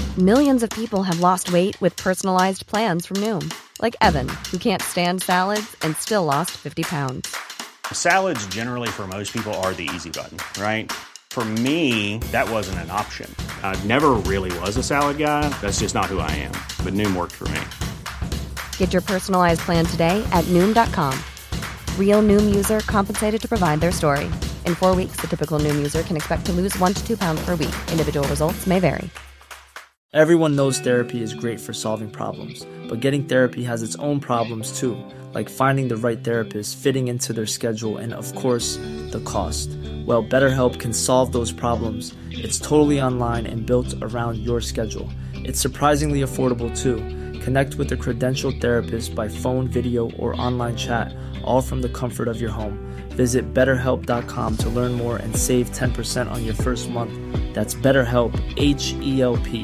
Millions of people have lost weight with personalized plans from Noom. Like Evan, who can't stand salads and still lost 50 pounds. Salads generally for most people are the easy button, right? For me, that wasn't an option. I never really was a salad guy. That's just not who I am. But Noom worked for me. Get your personalized plan today at Noom.com. Real Noom user compensated to provide their story. In 4 weeks, the typical Noom user can expect to lose 1 to 2 pounds per week. Individual results may vary. Everyone knows therapy is great for solving problems, but getting therapy has its own problems too, like finding the right therapist, fitting into their schedule, and of course, the cost. Well, BetterHelp can solve those problems. It's totally online and built around your schedule. It's surprisingly affordable too. Connect with a credentialed therapist by phone, video, or online chat, all from the comfort of your home. Visit BetterHelp.com to learn more and save 10% on your first month. That's BetterHelp, H-E-L-P.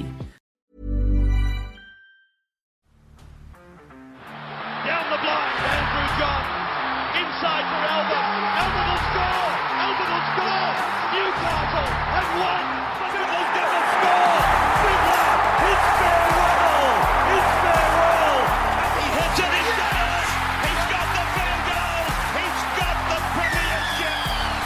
Down the blind, Andrew John. Inside for Albert. Albert will score. Albert will score. Newcastle have won. Fiddler's going to score. Fiddler, it's farewell. It's farewell. And he hits it. He's got it. He's got the field goal. He's got the premiership.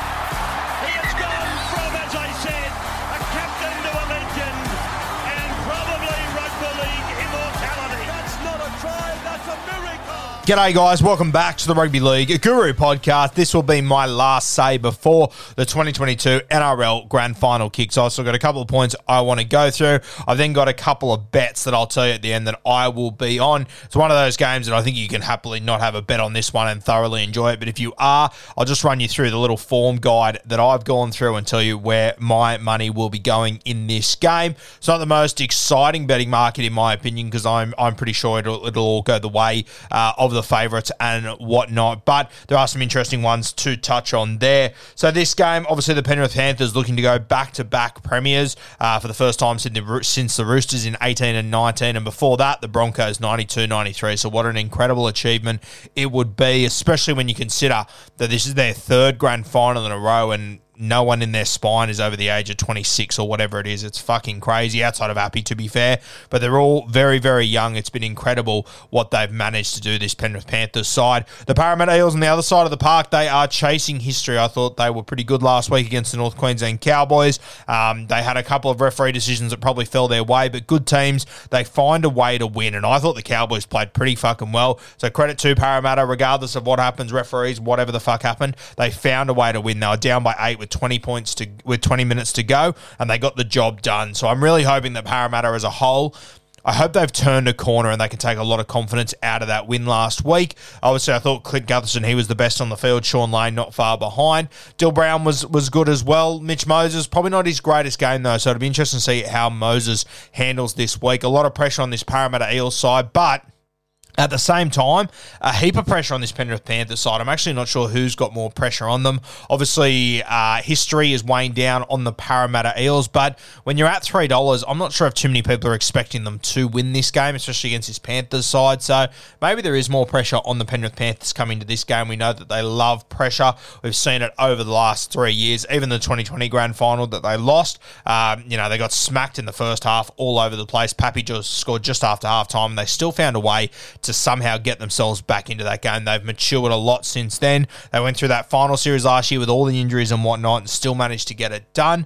He has gone from, as I said, a captain to a legend. And probably rugby league immortality. That's not a try. That's a miracle. G'day guys, welcome back to the Rugby League Guru podcast. This will be my last say before the 2022 NRL Grand Final kicks off. So I've got a couple of points I want to go through. I've then got a couple of bets that I'll tell you at the end that I will be on. It's one of those games that I think you can happily not have a bet on this one and thoroughly enjoy it. But if you are, I'll just run you through the little form guide that I've gone through and tell you where my money will be going in this game. It's not the most exciting betting market in my opinion because I'm pretty sure it'll all go the way of the favourites and whatnot, but there are some interesting ones to touch on there. So this game, obviously the Penrith Panthers looking to go back-to-back premiers for the first time since the Roosters in 18 and 19, and before that the Broncos 92-93. So what an incredible achievement it would be, especially when you consider that this is their third grand final in a row and no one in their spine is over the age of 26 or whatever it is. It's fucking crazy, outside of Appy, to be fair. But they're all very, very young. It's been incredible what they've managed to do, this Penrith Panthers side. The Parramatta Eels on the other side of the park, they are chasing history. I thought they were pretty good last week against the North Queensland Cowboys. They had a couple of referee decisions that probably fell their way, but good teams, they find a way to win. And I thought the Cowboys played pretty fucking well. So credit to Parramatta, regardless of what happens, referees, whatever the fuck happened, they found a way to win. They were down by 8 with 20 minutes to go, and they got the job done. So I'm really hoping that Parramatta as a whole, I hope they've turned a corner and they can take a lot of confidence out of that win last week. Obviously, I thought Clint Gutherson, he was the best on the field. Sean Lane not far behind. Dill Brown was good as well. Mitch Moses, probably not his greatest game though, so it'll be interesting to see how Moses handles this week. A lot of pressure on this Parramatta Eels side, but at the same time, a heap of pressure on this Penrith Panthers side. I'm actually not sure who's got more pressure on them. Obviously, history is weighing down on the Parramatta Eels, but when you're at $3, I'm not sure if too many people are expecting them to win this game, especially against this Panthers side. So maybe there is more pressure on the Penrith Panthers coming to this game. We know that they love pressure. We've seen it over the last 3 years, even the 2020 Grand Final that they lost. They got smacked in the first half all over the place. Pappy just scored just after halftime, and they still found a way to somehow get themselves back into that game. They've matured a lot since then. They went through that final series last year with all the injuries and whatnot and still managed to get it done.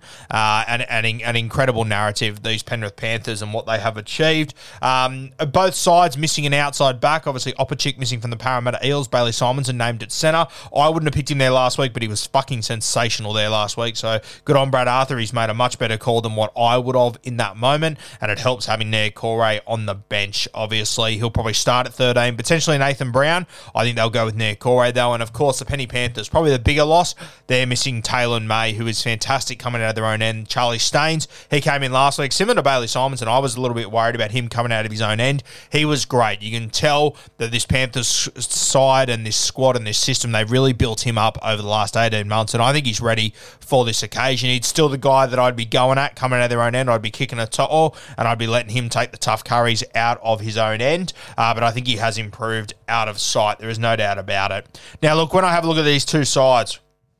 An incredible narrative, these Penrith Panthers and what they have achieved. Both sides missing an outside back. Obviously, Opachik missing from the Parramatta Eels. Bailey Simonson named at centre. I wouldn't have picked him there last week, but he was fucking sensational there last week. So good on Brad Arthur. He's made a much better call than what I would have in that moment, and it helps having Nair Corey on the bench. Obviously, he'll probably start at 13, potentially Nathan Brown. I think they'll go with Nair Corey though, and of course the Penny Panthers, probably the bigger loss. They're missing Taylor May, who is fantastic coming out of their own end. Charlie Staines, he came in last week, similar to Bailey Simonson. I was a little bit worried about him coming out of his own end. He was great. You can tell that this Panthers side and this squad and this system, they've really built him up over the last 18 months, and I think he's ready for this occasion. He's still the guy that I'd be going at coming out of their own end. I'd be kicking a toe, and I'd be letting him take the tough curries out of his own end, but I think he has improved out of sight. There is no doubt about it. Now, look, when I have a look at these two sides,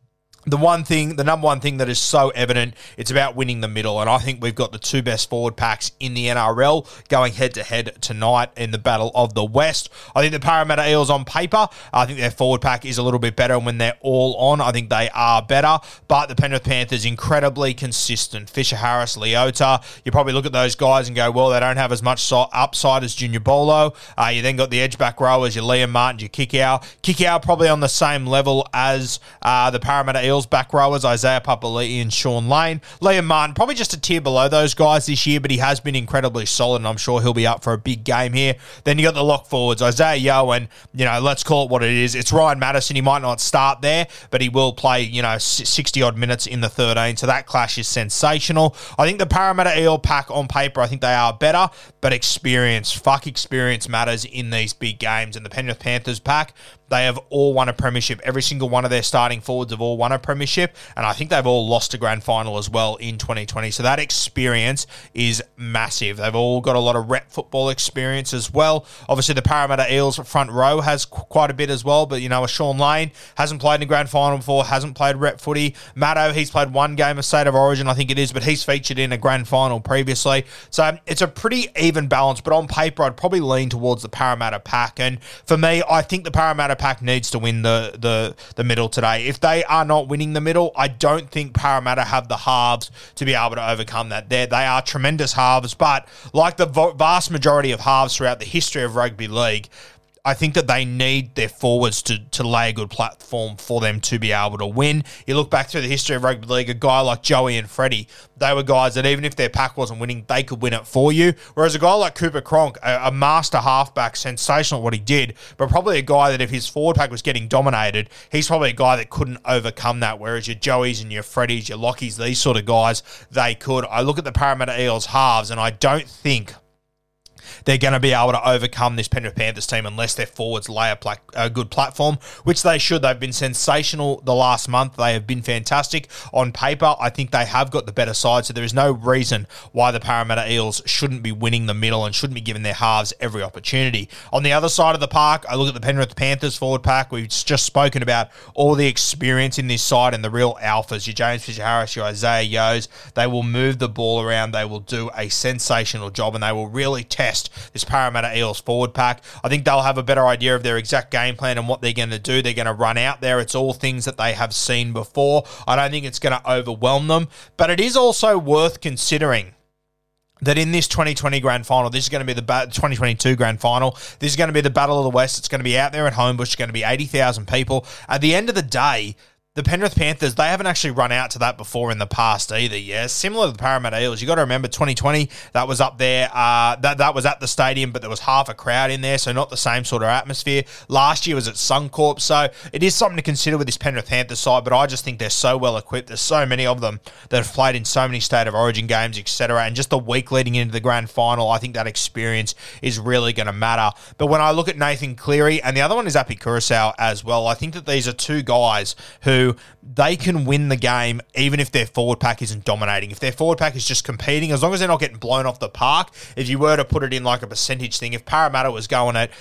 the number one thing that is so evident, it's about winning the middle. And I think we've got the two best forward packs in the NRL going head-to-head tonight in the Battle of the West. I think the Parramatta Eels on paper, I think their forward pack is a little bit better. And when they're all on, I think they are better. But the Penrith Panthers, incredibly consistent. Fisher Harris, Leota, you probably look at those guys and go, well, they don't have as much upside as Junior Bolo. You then got the edge-back rowers, your Liam Martin, your Kikau. Kikau probably on the same level as the Parramatta Eels back rowers, Isaiah Papali'i and Sean Lane. Liam Martin, probably just a tier below those guys this year, but he has been incredibly solid, and I'm sure he'll be up for a big game here. Then you got the lock forwards, Isaiah Yeo, and, let's call it what it is. It's Ryan Madison. He might not start there, but he will play, 60-odd minutes in the 13, so that clash is sensational. I think the Parramatta Eel pack on paper, I think they are better, but experience matters in these big games, and the Penrith Panthers pack, they have all won a premiership. Every single one of their starting forwards have all won a premiership, and I think they've all lost a grand final as well in 2020. So that experience is massive. They've all got a lot of rep football experience as well. Obviously, the Parramatta Eels front row has quite a bit as well, but, a Sean Lane hasn't played in a grand final before, hasn't played rep footy. Matto, he's played one game of State of Origin, I think it is, but he's featured in a grand final previously. So it's a pretty even balance, but on paper, I'd probably lean towards the Parramatta pack. And for me, I think the Parramatta pack needs to win the middle today. If they are not winning the middle, I don't think Parramatta have the halves to be able to overcome that. They are tremendous halves, but like the vast majority of halves throughout the history of rugby league, I think that they need their forwards to lay a good platform for them to be able to win. You look back through the history of rugby league, a guy like Joey and Freddie, they were guys that even if their pack wasn't winning, they could win it for you. Whereas a guy like Cooper Cronk, a master halfback, sensational at what he did, but probably a guy that if his forward pack was getting dominated, he's probably a guy that couldn't overcome that. Whereas your Joeys and your Freddies, your Lockies, these sort of guys, they could. I look at the Parramatta Eels halves, and I don't think they're going to be able to overcome this Penrith Panthers team unless their forwards lay a good platform, which they should. They've been sensational the last month. They have been fantastic. On paper, I think they have got the better side, so there is no reason why the Parramatta Eels shouldn't be winning the middle and shouldn't be giving their halves every opportunity. On the other side of the park, I look at the Penrith Panthers forward pack. We've just spoken about all the experience in this side and the real alphas. Your James Fisher-Harris, your Isaiah Yeos. They will move the ball around. They will do a sensational job, and they will really test this Parramatta Eels forward pack. I think they'll have a better idea of their exact game plan and what they're going to do. They're going to run out there. It's all things that they have seen before. I don't think it's going to overwhelm them, but it is also worth considering that in this 2020 grand final, this is going to be the 2022 grand final, this is going to be the Battle of the West. It's going to be out there at Homebush. It's going to be 80,000 people. At the end of the day, the Penrith Panthers, they haven't actually run out to that before in the past either, yeah? Similar to the Parramatta Eels. You got to remember 2020, that was up there. That was at the stadium, but there was half a crowd in there, so not the same sort of atmosphere. Last year was at Suncorp, so it is something to consider with this Penrith Panthers side, but I just think they're so well equipped. There's so many of them that have played in so many State of Origin games, etc., and just the week leading into the grand final, I think that experience is really going to matter. But when I look at Nathan Cleary, and the other one is Api Kurasau as well, I think that these are two guys who they can win the game even if their forward pack isn't dominating. If their forward pack is just competing, as long as they're not getting blown off the park, if you were to put it in like a percentage thing, if Parramatta was going at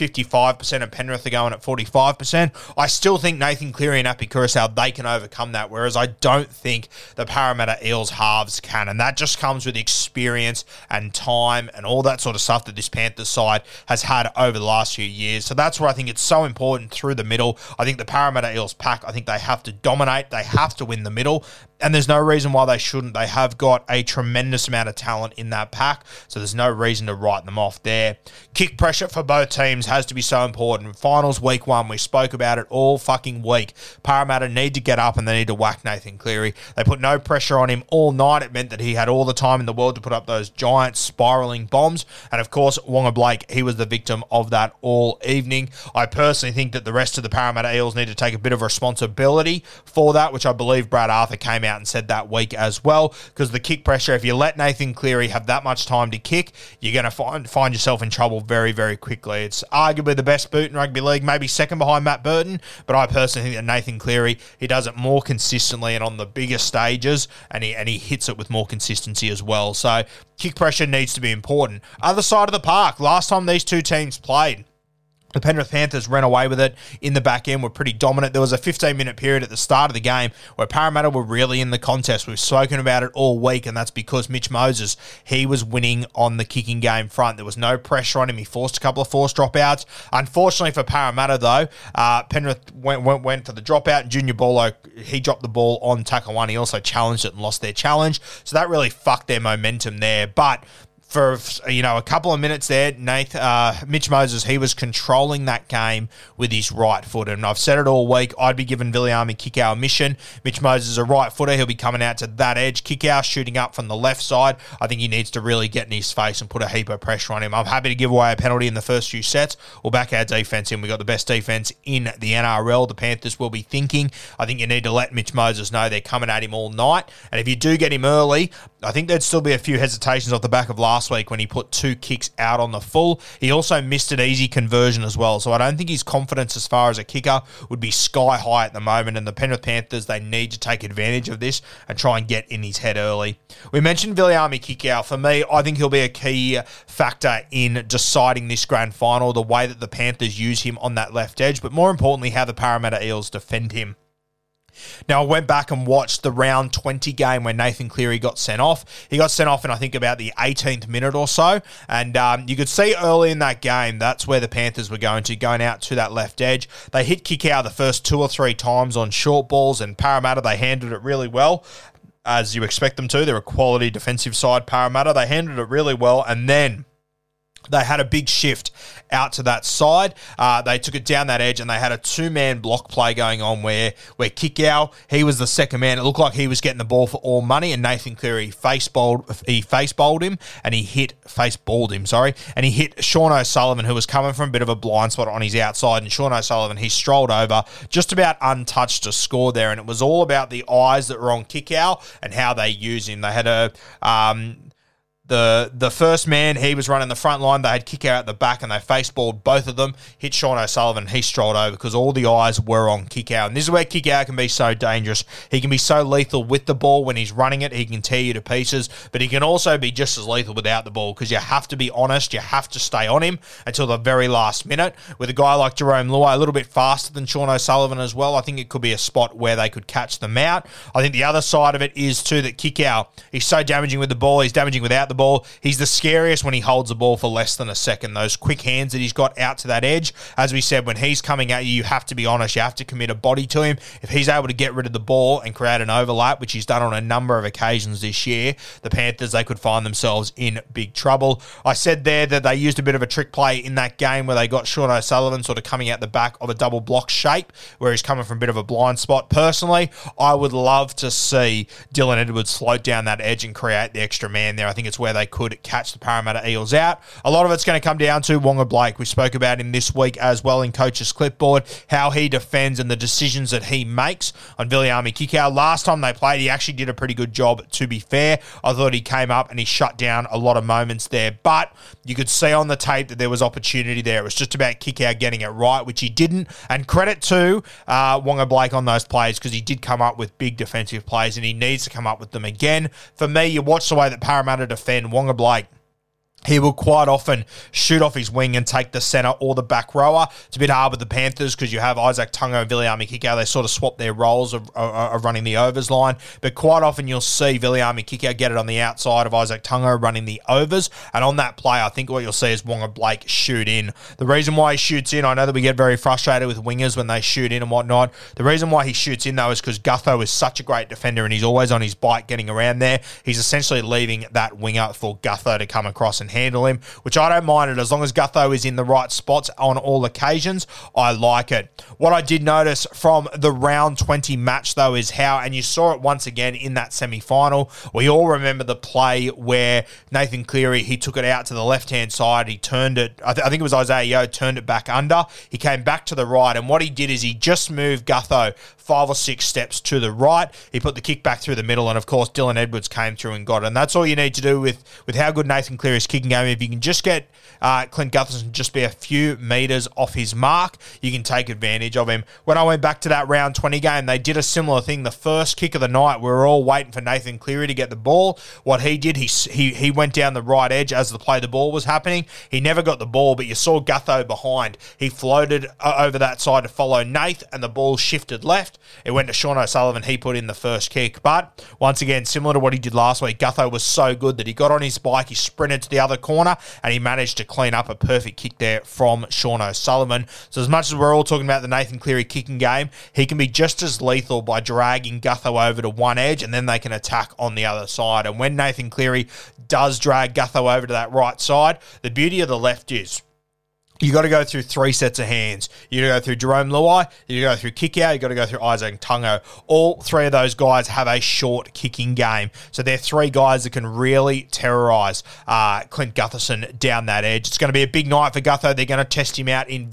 55% and Penrith are going at 45%, I still think Nathan Cleary and Api Kurasau, they can overcome that, whereas I don't think the Parramatta Eels halves can, and that just comes with experience and time and all that sort of stuff that this Panthers side has had over the last few years. So that's where I think it's so important through the middle. I think the Parramatta Eels pack, I think they have to dominate. They have to win the middle, and there's no reason why they shouldn't. They have got a tremendous amount of talent in that pack, so there's no reason to write them off there. Kick pressure for both teams has to be so important. Finals week 1, we spoke about it all fucking week. Parramatta need to get up and they need to whack Nathan Cleary. They put no pressure on him all night. It meant that he had all the time in the world to put up those giant spiraling bombs, and of course, Wonga Blake, he was the victim of that all evening. I personally think that the rest of the Parramatta Eels need to take a bit of responsibility for that, which I believe Brad Arthur came out and said that week as well, because the kick pressure, if you let Nathan Cleary have that much time to kick, you're going to find yourself in trouble very, very quickly. It's arguably the best boot in rugby league, maybe second behind Matt Burton, but I personally think that Nathan Cleary, he does it more consistently and on the bigger stages, and he hits it with more consistency as well. So kick pressure needs to be important. Other side of the park, last time these two teams played, The Penrith Panthers ran away with it in the back end, were pretty dominant. There was a 15-minute period at the start of the game where Parramatta were really in the contest. We've spoken about it all week, and that's because Mitch Moses, he was winning on the kicking game front. There was no pressure on him. He forced a couple of forced dropouts. Unfortunately for Parramatta, though, Penrith went for the dropout, and Junior Paulo, he dropped the ball on tackle one. He also challenged it and lost their challenge, so that really fucked their momentum there. But for a couple of minutes there, Mitch Moses, he was controlling that game with his right foot. And I've said it all week, I'd be giving Viliami Kikau a mission. Mitch Moses is a right footer. He'll be coming out to that edge. Kikau shooting up from the left side. I think he needs to really get in his face and put a heap of pressure on him. I'm happy to give away a penalty in the first few sets. We'll back our defense in. We've got the best defense in the NRL. The Panthers will be thinking. I think you need to let Mitch Moses know they're coming at him all night. And if you do get him early, I think there'd still be a few hesitations off the back of last week when he put 2 kicks out on the full. He also missed an easy conversion as well, so I don't think his confidence as far as a kicker would be sky high at the moment, and the Penrith Panthers, they need to take advantage of this and try and get in his head early. We mentioned Viliami Kikau. For me, I think he'll be a key factor in deciding this grand final, the way that the Panthers use him on that left edge, but more importantly, how the Parramatta Eels defend him. Now, I went back and watched the round 20 game where Nathan Cleary got sent off. He got sent off in, I think, about the 18th minute or so. And you could see early in that game, that's where the Panthers were going out to that left edge. They hit Kikau the first 2 or 3 times on short balls, and Parramatta, they handled it really well, as you expect them to. They're a quality defensive side, Parramatta. They handled it really well, and then they had a big shift out to that side. They took it down that edge, and they had a 2-man block play going on where Kikau, he was the second man. It looked like he was getting the ball for all money, and Nathan Cleary face-balled him, and he hit Sean O'Sullivan, who was coming from a bit of a blind spot on his outside, and Sean O'Sullivan, he strolled over just about untouched to score there, and it was all about the eyes that were on Kikau and how they use him. They had The first man, he was running the front line. They had Kikau at the back, and they face-balled both of them, hit Sean O'Sullivan, he strolled over because all the eyes were on Kikau. And this is where Kikau can be so dangerous. He can be so lethal with the ball when he's running it. He can tear you to pieces, but he can also be just as lethal without the ball because you have to be honest. You have to stay on him until the very last minute. With a guy like Jerome Luai, a little bit faster than Sean O'Sullivan as well, I think it could be a spot where they could catch them out. I think the other side of it is, too, that Kikau, he's so damaging with the ball. He's damaging without the ball. He's the scariest when he holds the ball for less than a second. Those quick hands that he's got out to that edge. As we said, when he's coming at you, you have to be honest. You have to commit a body to him. If he's able to get rid of the ball and create an overlap, which he's done on a number of occasions this year, the Panthers, they could find themselves in big trouble. I said there that they used a bit of a trick play in that game where they got Sean O'Sullivan sort of coming out the back of a double block shape where he's coming from a bit of a blind spot. Personally, I would love to see Dylan Edwards float down that edge and create the extra man there. I think it's where they could catch the Parramatta Eels out. A lot of it's going to come down to Wonga Blake. We spoke about him this week as well in Coach's Clipboard, how he defends and the decisions that he makes on Viliami Kikau. Last time they played, he actually did a pretty good job, to be fair. I thought he came up and he shut down a lot of moments there, but you could see on the tape that there was opportunity there. It was just about Kikau getting it right, which he didn't, and credit to Wonga Blake on those plays because he did come up with big defensive plays and he needs to come up with them again. For me, you watch the way that Parramatta defend, Wonga Blake, he will quite often shoot off his wing and take the centre or the back rower. It's a bit hard with the Panthers because you have Isaac Tungo and Viliami Kikau. They sort of swap their roles of running the overs line. But quite often you'll see Viliami Kikau get it on the outside of Isaac Tungo running the overs. And on that play, I think what you'll see is Wonga Blake shoot in. The reason why he shoots in, I know that we get very frustrated with wingers when they shoot in and whatnot. The reason why he shoots in, though, is because Gutho is such a great defender and he's always on his bike getting around there. He's essentially leaving that winger for Gutho to come across and handle him, which I don't mind it. As long as Gutho is in the right spots on all occasions, I like it. What I did notice from the round 20 match, though, is how, and you saw it once again in that semi-final, we all remember the play where Nathan Cleary, he took it out to the left-hand side, he turned it, I think it was Isaiah Yeo, turned it back under, he came back to the right, and what he did is he just moved Gutho 5 or 6 steps to the right, he put the kick back through the middle, and of course Dylan Edwards came through and got it, and that's all you need to do with how good Nathan Cleary's kick kicking game. If you can just get Clint Gutherson just be a few meters off his mark, you can take advantage of him. When I went back to that round 20 game, they did a similar thing. The first kick of the night, we were all waiting for Nathan Cleary to get the ball. What he did, he went down the right edge as the ball was happening. He never got the ball, but you saw Gutho behind. He floated over that side to follow Nath, and the ball shifted left. It went to Sean O'Sullivan. He put in the first kick. But once again, similar to what he did last week, Gutho was so good that he got on his bike, he sprinted to the other corner, and he managed to clean up a perfect kick there from Sean O'Sullivan. So as much as we're all talking about the Nathan Cleary kicking game, he can be just as lethal by dragging Gutho over to one edge, and then they can attack on the other side. And when Nathan Cleary does drag Gutho over to that right side, the beauty of the left is you got to go through three sets of hands. You got to go through Jerome Luai, you got to go through Kikau, you got to go through Isaac Tungo. All three of those guys have a short kicking game. So they're three guys that can really terrorise Clint Gutherson down that edge. It's going to be a big night for Gutho. They're going to test him out in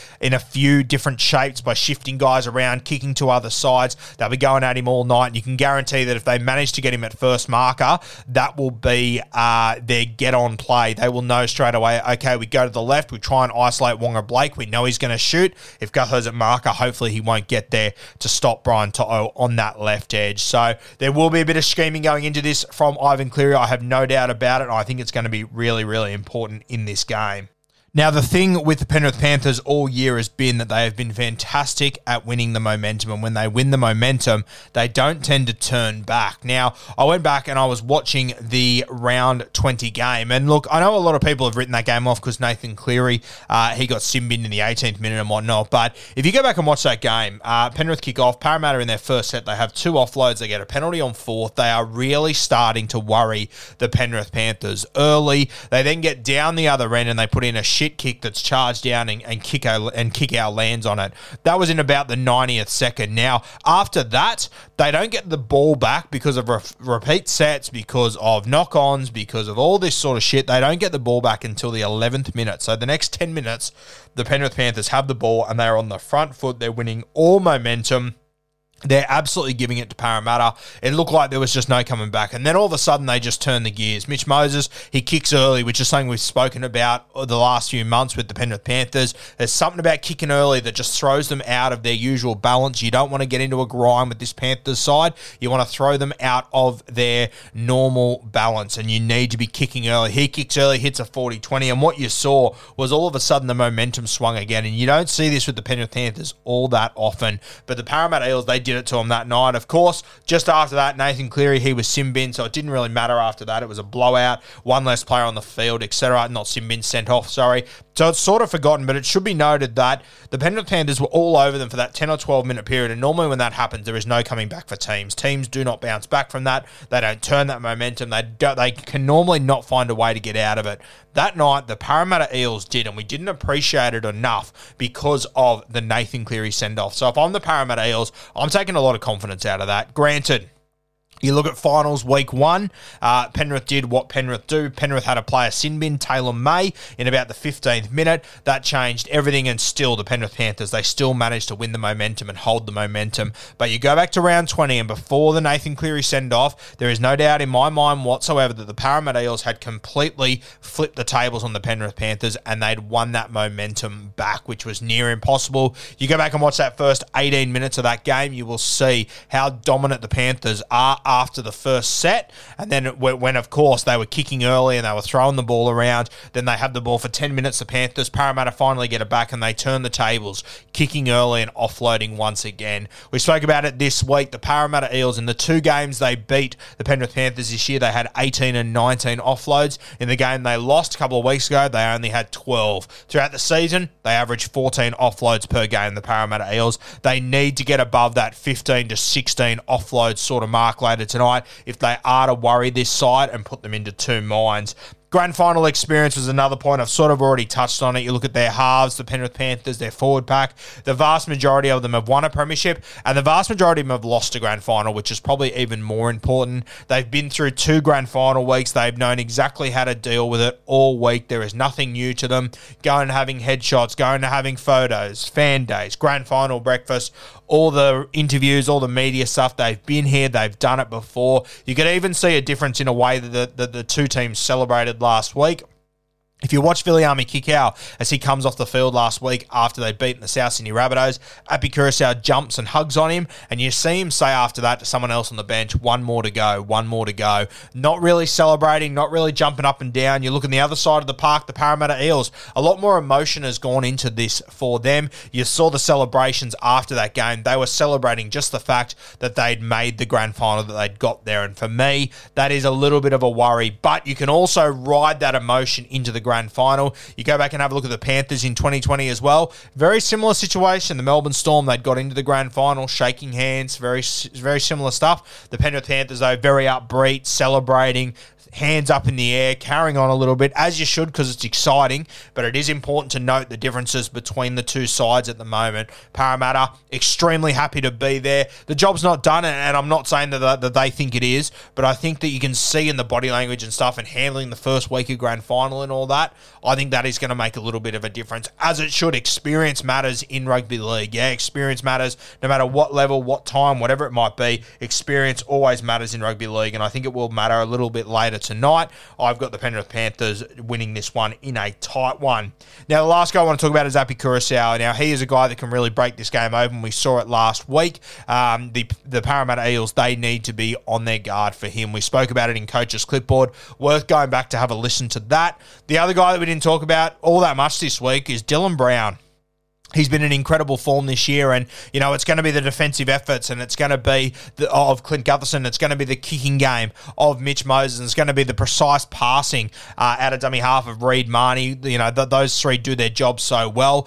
a few different shapes by shifting guys around, kicking to other sides. They'll be going at him all night. And you can guarantee that if they manage to get him at first marker, that will be their get-on play. They will know straight away, okay, we go to the left, we try and isolate Wonga Blake. We know he's going to shoot. If Gutho's at marker, hopefully he won't get there to stop Brian To'o on that left edge. So there will be a bit of scheming going into this from Ivan Cleary. I have no doubt about it. I think it's going to be really, really important in this game. Now, the thing with the Penrith Panthers all year has been that they have been fantastic at winning the momentum, and when they win the momentum, they don't tend to turn back. Now, I went back and I was watching the round 20 game, and look, I know a lot of people have written that game off because Nathan Cleary, he got sin-binned in the 18th minute and whatnot, but if you go back and watch that game, Penrith kick off, Parramatta in their first set, they have two offloads, they get a penalty on fourth, they are really starting to worry the Penrith Panthers early. They then get down the other end and they put in a shit kick that's charged down and kick out lands on it. That was in about the 90th second. Now, after that, they don't get the ball back because of repeat sets, because of knock-ons, because of all this sort of shit. They don't get the ball back until the 11th minute. So the next 10 minutes, the Penrith Panthers have the ball and they're on the front foot. They're winning all momentum. They're absolutely giving it to Parramatta. It looked like there was just no coming back. And then all of a sudden, they just turn the gears. Mitch Moses, he kicks early, which is something we've spoken about the last few months with the Penrith Panthers. There's something about kicking early that just throws them out of their usual balance. You don't want to get into a grind with this Panthers side. You want to throw them out of their normal balance, and you need to be kicking early. He kicks early, hits a 40-20, and what you saw was all of a sudden the momentum swung again. And you don't see this with the Penrith Panthers all that often. But the Parramatta Eels, they did it to him that night. Of course, just after that, Nathan Cleary, he was sin-bin, so it didn't really matter after that. It was a blowout, one less player on the field, etc. Not sin-bin, sent off, sorry. So it's sort of forgotten, but it should be noted that the Penrith Panthers were all over them for that 10 or 12 minute period, and normally when that happens, there is no coming back for teams. Teams do not bounce back from that. They don't turn that momentum. They can normally not find a way to get out of it. That night, the Parramatta Eels did, and we didn't appreciate it enough because of the Nathan Cleary send-off. So if I'm the Parramatta Eels, I'm taking a lot of confidence out of that. Granted, you look at finals week one, Penrith did what Penrith do. Penrith had a player sin-bin, Taylor May, in about the 15th minute. That changed everything, and still the Penrith Panthers, they still managed to win the momentum and hold the momentum. But you go back to round 20, and before the Nathan Cleary send-off, there is no doubt in my mind whatsoever that the Parramatta Eels had completely flipped the tables on the Penrith Panthers, and they'd won that momentum back, which was near impossible. You go back and watch that first 18 minutes of that game, you will see how dominant the Panthers are after the first set, and then when of course they were kicking early and they were throwing the ball around, then they have the ball for 10 minutes, the Panthers. Parramatta finally get it back and they turn the tables, kicking early and offloading once again. We spoke about it this week. The Parramatta Eels, in the two games they beat the Penrith Panthers this year, they had 18 and 19 offloads. In the game they lost a couple of weeks ago, they only had 12. Throughout the season, they averaged 14 offloads per game, the Parramatta Eels. They need to get above that 15 to 16 offload sort of mark later tonight if they are to worry this side and put them into two minds. Grand final experience was another point. I've sort of already touched on it. You look at their halves, the Penrith Panthers, their forward pack. The vast majority of them have won a premiership, and the vast majority of them have lost a grand final, which is probably even more important. They've been through two grand final weeks. They've known exactly how to deal with it all week. There is nothing new to them. Going to having headshots, going to having photos, fan days, grand final breakfast, all the interviews, all the media stuff. They've been here. They've done it before. You could even see a difference in a way that the two teams celebrated featured last week. If you watch Viliami Kikau as he comes off the field last week after they'd beaten the South Sydney Rabbitohs, Api Curacao jumps and hugs on him, and you see him say after that to someone else on the bench, one more to go. Not really celebrating, not really jumping up and down. You look on the other side of the park, the Parramatta Eels, a lot more emotion has gone into this for them. You saw the celebrations after that game. They were celebrating just the fact that they'd made the grand final, that they'd got there, and for me, that is a little bit of a worry, but you can also ride that emotion into the grand final. You go back and have a look at the Panthers in 2020 as well. Very similar situation. The Melbourne Storm, they'd got into the grand final, shaking hands, very similar stuff. The Penrith Panthers, though, very upbeat, celebrating, hands up in the air, carrying on a little bit, as you should, because it's exciting, but it is important to note the differences between the two sides at the moment. Parramatta, extremely happy to be there. The job's not done, and I'm not saying that they think it is, but I think that you can see in the body language and stuff and handling the first week of grand final and all that, I think that is going to make a little bit of a difference, as it should. Experience matters in rugby league. Yeah, experience matters no matter what level, what time, whatever it might be. Experience always matters in rugby league, and I think it will matter a little bit later tonight. I've got the Penrith Panthers winning this one in a tight one. Now, the last guy I want to talk about is Api Curacao. Now, he is a guy that can really break this game open. We saw it last week. The Parramatta Eels, they need to be on their guard for him. We spoke about it in Coach's Clipboard. Worth going back to have a listen to that. The other guy that we didn't talk about all that much this week is Dylan Brown. He's been in incredible form this year, and, you know, it's going to be the defensive efforts, and it's going to be of Clint Gutherson. It's going to be the kicking game of Mitch Moses. And it's going to be the precise passing out of dummy half of Reed Marnie. You know, those three do their job so well.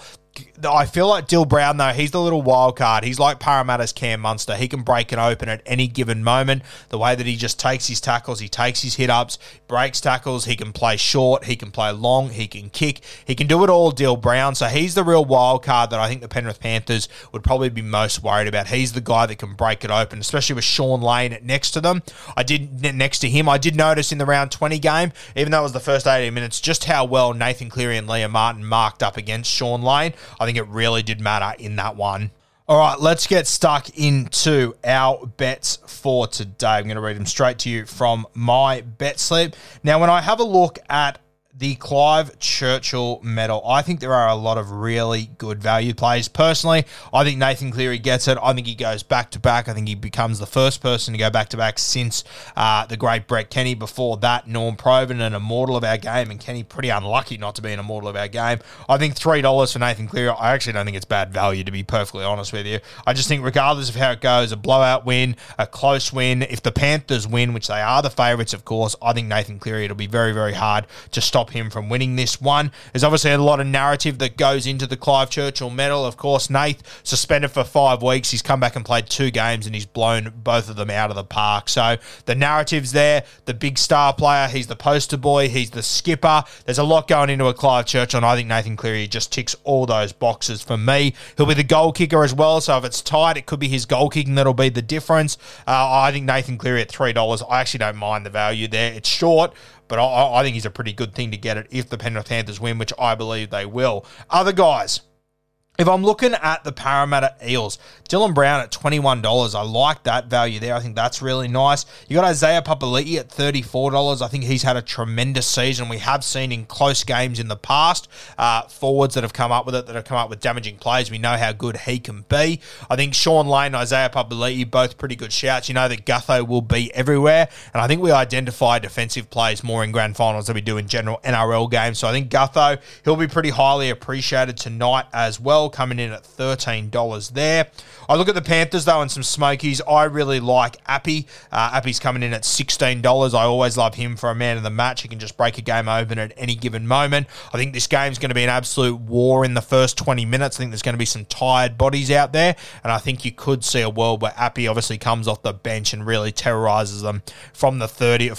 I feel like Dill Brown, though, he's the little wild card. He's like Parramatta's Cam Munster. He can break it open at any given moment. The way that he just takes his tackles, he takes his hit-ups, breaks tackles, he can play short, he can play long, he can kick. He can do it all, Dill Brown. So he's the real wild card that I think the Penrith Panthers would probably be most worried about. He's the guy that can break it open, especially with Sean Lane next to them. I did notice in the round 20 game, even though it was the first 18 minutes, just how well Nathan Cleary and Liam Martin marked up against Sean Lane. I think it really did matter in that one. All right, let's get stuck into our bets for today. I'm going to read them straight to you from my bet slip. Now, when I have a look at the Clive Churchill medal, I think there are a lot of really good value plays. Personally, I think Nathan Cleary gets it. I think he goes back-to-back. I think he becomes the first person to go back-to-back since the great Brett Kenny. Before that, Norm Provan, an immortal of our game, and Kenny pretty unlucky not to be an immortal of our game. I think $3 for Nathan Cleary, I actually don't think it's bad value, to be perfectly honest with you. I just think regardless of how it goes, a blowout win, a close win, if the Panthers win, which they are the favourites, of course, I think Nathan Cleary, it'll be very, very hard to stop him from winning this one. There's obviously a lot of narrative that goes into the Clive Churchill medal. Of course, Nath suspended for 5 weeks. He's come back and played 2 games and he's blown both of them out of the park. So the narrative's there. The big star player, he's the poster boy, he's the skipper. There's a lot going into a Clive Churchill, and I think Nathan Cleary just ticks all those boxes for me. He'll be the goal kicker as well, so if it's tight, it could be his goal kicking that'll be the difference. I think Nathan Cleary at $3, I actually don't mind the value there. It's short, but I think he's a pretty good thing to get it if the Penrith Panthers win, which I believe they will. Other guys, if I'm looking at the Parramatta Eels, Dylan Brown at $21, I like that value there. I think that's really nice. You got Isaiah Papali'i at $34. I think he's had a tremendous season. We have seen in close games in the past, forwards that have come up with it, that have come up with damaging plays. We know how good he can be. I think Sean Lane and Isaiah Papali'i, both pretty good shouts. You know that Gutho will be everywhere, and I think we identify defensive plays more in grand finals than we do in general NRL games. So I think Gutho, he'll be pretty highly appreciated tonight as well, coming in at $13 there. I look at the Panthers, though, and some smokies. I really like Api. Api's coming in at $16. I always love him for a man of the match. He can just break a game open at any given moment. I think this game's going to be an absolute war in the first 20 minutes. I think there's going to be some tired bodies out there, and I think you could see a world where Api obviously comes off the bench and really terrorizes them from the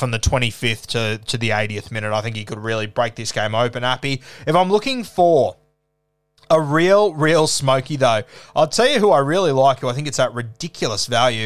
25th to the 80th minute. I think he could really break this game open, Api. If I'm looking for A real smoky, though. I'll tell you who I really like, who I think it's at ridiculous value.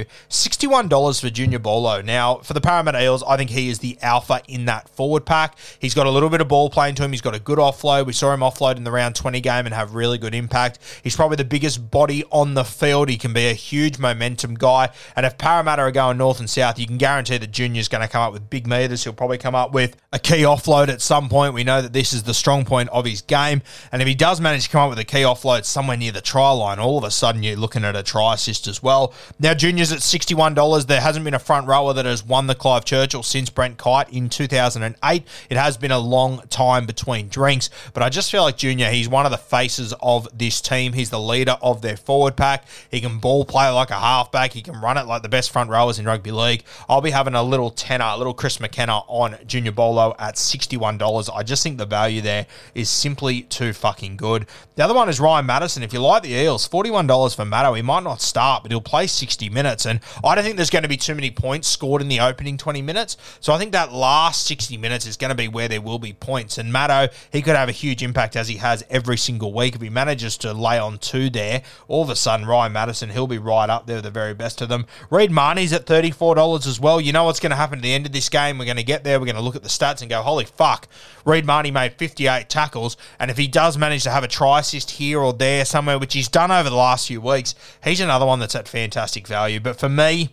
$61 for Junior Paulo. Now, for the Parramatta Eels, I think he is the alpha in that forward pack. He's got a little bit of ball playing to him. He's got a good offload. We saw him offload in the round 20 game and have really good impact. He's probably the biggest body on the field. He can be a huge momentum guy. And if Parramatta are going north and south, you can guarantee that Junior's going to come up with big meters. He'll probably come up with a key offload at some point. We know that this is the strong point of his game. And if he does manage to come up with a key offload somewhere near the try line, all of a sudden you're looking at a try assist as well. Now, Junior's at $61. There hasn't been a front rower that has won the Clive Churchill since Brent Kite in 2008. It has been a long time between drinks, but I just feel like Junior, he's one of the faces of this team. He's the leader of their forward pack. He can ball play like a halfback. He can run it like the best front rowers in rugby league. I'll be having a little tenner, a little Chris McKenna on Junior Paulo at $61. I just think the value there is simply too fucking good. The other one is Ryan Madison. If you like the Eels, $41 for Maddo. He might not start, but he'll play 60 minutes. And I don't think there's going to be too many points scored in the opening 20 minutes. So I think that last 60 minutes is going to be where there will be points. And Maddo, he could have a huge impact as he has every single week. If he manages to lay on two there, all of a sudden Ryan Madison, he'll be right up there with the very best of them. Reid Marnie's at $34 as well. You know what's going to happen at the end of this game. We're going to get there. We're going to look at the stats and go, holy fuck, Reid Marnie made 58 tackles. And if he does manage to have a try assist here or there somewhere, which he's done over the last few weeks, he's another one that's at fantastic value. But for me,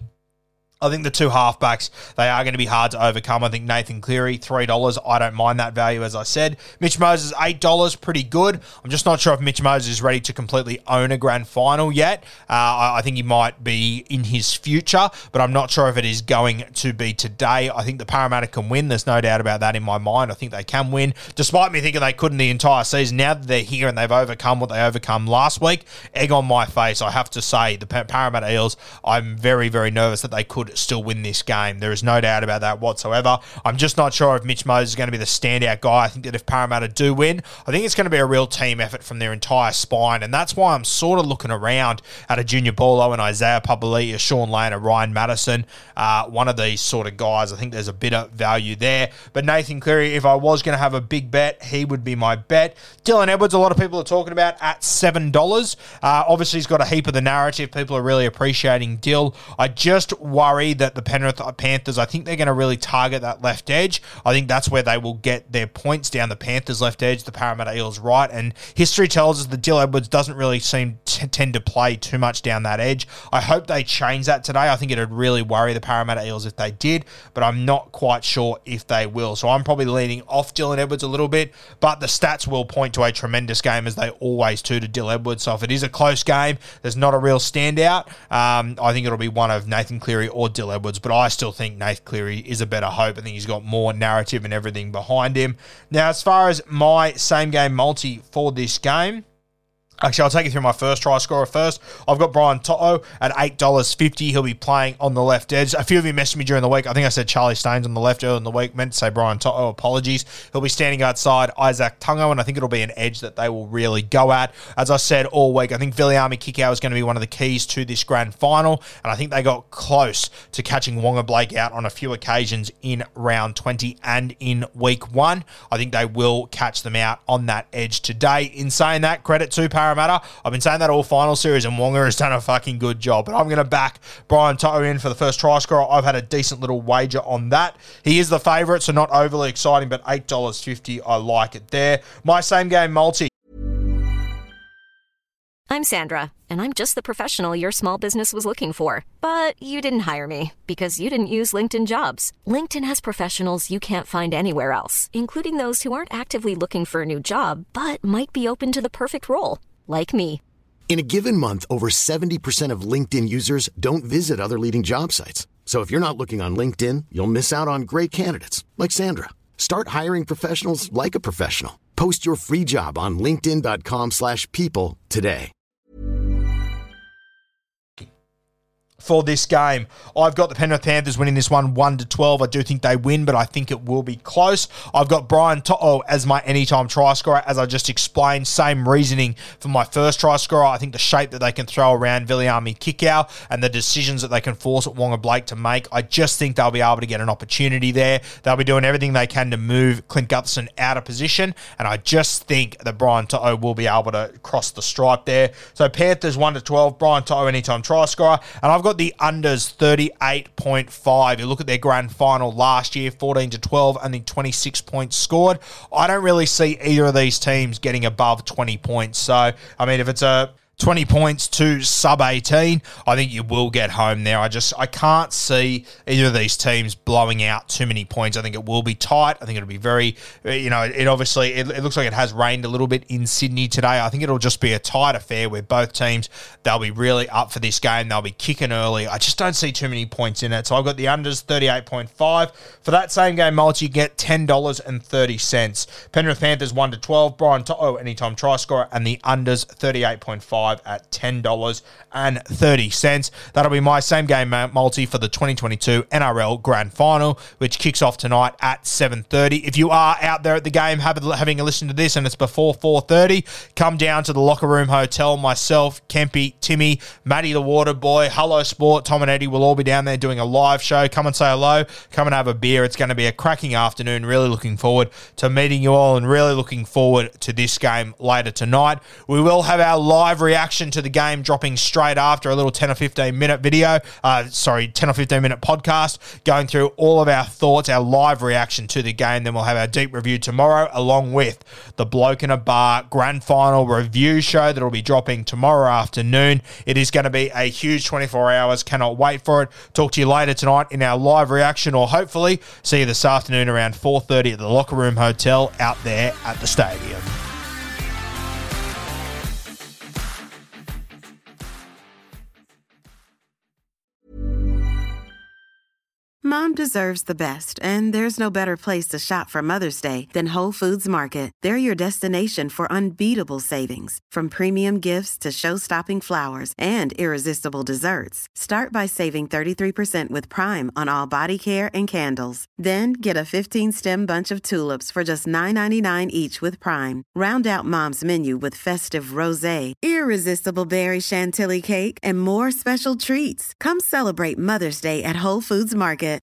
I think the two halfbacks, they are going to be hard to overcome. I think Nathan Cleary, $3. I don't mind that value, as I said. Mitch Moses, $8, pretty good. I'm just not sure if Mitch Moses is ready to completely own a grand final yet. I think he might be in his future, but I'm not sure if it is going to be today. I think the Parramatta can win. There's no doubt about that in my mind. I think they can win, despite me thinking they couldn't the entire season. Now that they're here and they've overcome what they overcome last week, egg on my face, I have to say, the Parramatta Eels, I'm very, very nervous that they could still win this game. There is no doubt about that whatsoever. I'm just not sure if Mitch Moses is going to be the standout guy. I think that if Parramatta do win, I think it's going to be a real team effort from their entire spine, and that's why I'm sort of looking around at a Junior Paulo and Isaiah Papali'i, Sean Lane, and Ryan Madison. One of these sort of guys. I think there's a bit of value there. But Nathan Cleary, if I was going to have a big bet, he would be my bet. Dylan Edwards, a lot of people are talking about at $7. Obviously, he's got a heap of the narrative. People are really appreciating Dill. I just worry that the Penrith Panthers, I think they're going to really target that left edge. I think that's where they will get their points, down the Panthers' left edge, the Parramatta Eels' right. And history tells us that Dill Edwards doesn't really tend to play too much down that edge. I hope they change that today. I think it would really worry the Parramatta Eels if they did, but I'm not quite sure if they will. So I'm probably leaning off Dylan Edwards a little bit, but the stats will point to a tremendous game, as they always do, to Dill Edwards. So if it is a close game, there's not a real standout, I think it'll be one of Nathan Cleary or Dill Edwards, but I still think Nathan Cleary is a better hope. I think he's got more narrative and everything behind him. Now, as far as my same-game multi for this game, actually, I'll take you through my first try scorer first. I've got Brian To'o at $8.50. He'll be playing on the left edge. A few of you messaged me during the week. I think I said Charlie Staines on the left earlier in the week. Meant to say Brian To'o. Apologies. He'll be standing outside Isaac Tungo, and I think it'll be an edge that they will really go at. As I said all week, I think Viliami Kikau is going to be one of the keys to this grand final, and I think they got close to catching Wonga Blake out on a few occasions in round 20 and in week 1. I think they will catch them out on that edge today. In saying that, credit to Parramatta. I've been saying that all final series, and Wonga has done a fucking good job. But I'm going to back Brian To'o in for the first try scorer. I've had a decent little wager on that. He is the favourite, so not overly exciting, but $8.50, I like it there. My same game multi. I'm Sandra, and I'm just the professional your small business was looking for. But you didn't hire me because you didn't use LinkedIn Jobs. LinkedIn has professionals you can't find anywhere else, including those who aren't actively looking for a new job, but might be open to the perfect role. Like me. In a given month, over 70% of LinkedIn users don't visit other leading job sites. So if you're not looking on LinkedIn, you'll miss out on great candidates like Sandra. Start hiring professionals like a professional. Post your free job on linkedin.com/people today. for this game. I've got the Penrith Panthers winning this one 1-12. I do think they win, but I think it will be close. I've got Brian To'o as my anytime try scorer, as I just explained. Same reasoning for my first try scorer. I think the shape that they can throw around Viliami Kikau and the decisions that they can force Wonga Blake to make, I just think they'll be able to get an opportunity there. They'll be doing everything they can to move Clint Gutherson out of position, and I just think that Brian To'o will be able to cross the stripe there. So Panthers 1-12, Brian To'o anytime try scorer, and I've got the unders 38.5. You look at their grand final last year, 14-12, only 26 points scored. I don't really see either of these teams getting above 20 points. So, I mean, if it's a 20 points to sub-18, I think you will get home there. I can't see either of these teams blowing out too many points. I think it will be tight. I think it'll be very, it obviously, it looks like it has rained a little bit in Sydney today. I think it'll just be a tight affair where both teams, they'll be really up for this game. They'll be kicking early. I just don't see too many points in it. So I've got the unders 38.5. For that same game multi, you get $10.30. Penrith Panthers 1-12, Brian To'o anytime try scorer, and the unders 38.5 at $10.30. That'll be my same game multi for the 2022 NRL Grand Final, which kicks off tonight at 7:30. If you are out there at the game having a listen to this and it's before 4:30, come down to the Locker Room Hotel. Myself, Kempy, Timmy, Matty the Water Boy, Hello Sport, Tom and Eddie will all be down there doing a live show. Come and say hello. Come and have a beer. It's going to be a cracking afternoon. Really looking forward to meeting you all and really looking forward to this game later tonight. We will have our live reaction to the game dropping straight after a little 10 or 15 minute video, 10 or 15 minute podcast, going through all of our thoughts, our live reaction to the game. Then we'll have our deep review tomorrow, along with the Bloke in a Bar Grand Final review show that will be dropping tomorrow afternoon. It is going to be a huge 24 hours. Cannot wait for it. Talk to you later tonight in our live reaction, or hopefully see you this afternoon around 4:30 at the Locker Room Hotel out there at the stadium. Mom deserves the best, and there's no better place to shop for Mother's Day than Whole Foods Market. They're your destination for unbeatable savings, from premium gifts to show-stopping flowers and irresistible desserts. Start by saving 33% with Prime on all body care and candles. Then get a 15-stem bunch of tulips for just $9.99 each with Prime. Round out Mom's menu with festive rosé, irresistible berry chantilly cake, and more special treats. Come celebrate Mother's Day at Whole Foods Market.